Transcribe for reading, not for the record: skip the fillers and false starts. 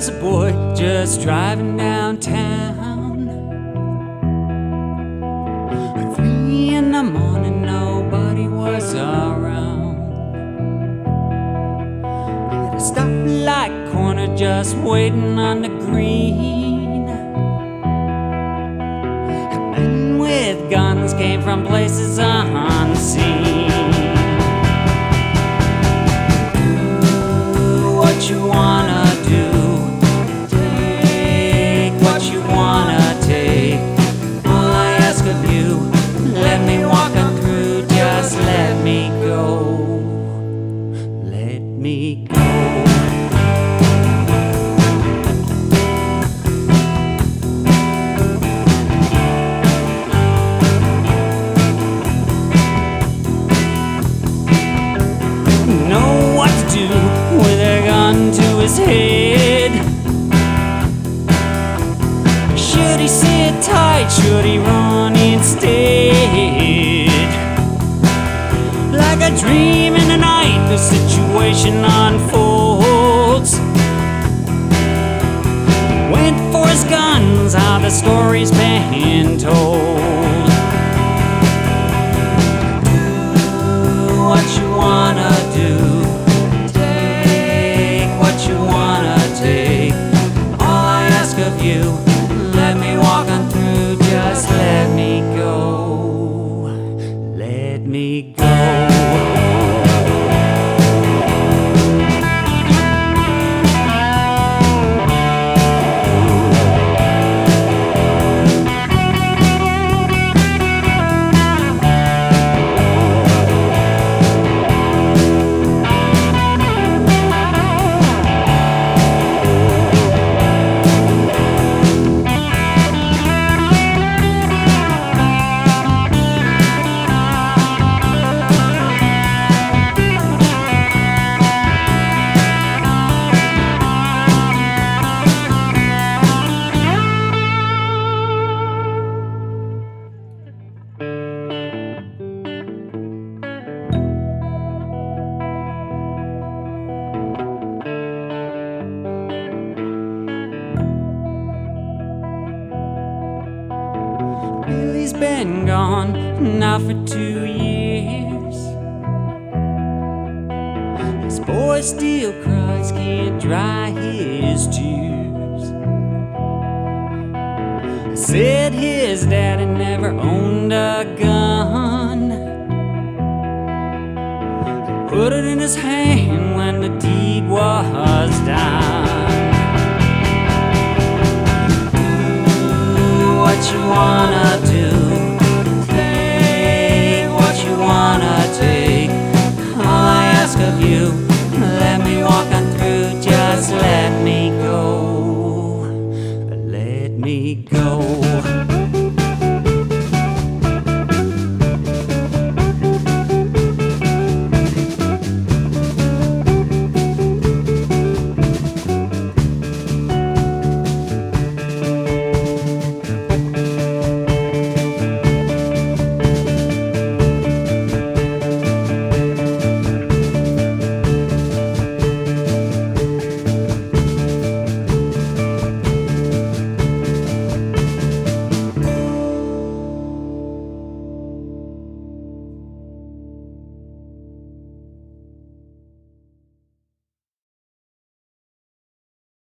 was a boy just driving downtown. At 3 in the morning, nobody was around. At a stoplight corner, just waiting on the green. Men with guns came from places unseen. Do what you wanna do, take what you wanna take. All I ask of you, let me walk on through, just let me go. Let me go. Know what to do with a gun to his head. Should he sit tight? Should he run instead? Like a dream in the night, the situation unfolds. Went for his guns, how the story's been told. Do what you wanna do, take what you wanna take. All I ask of you, let me walk on through, just let me go. Let me go. Billy's been gone now for 2 years. His boy still cries, can't dry his tears. Said his daddy never owned a gun. Put it in his hand when the deed was done.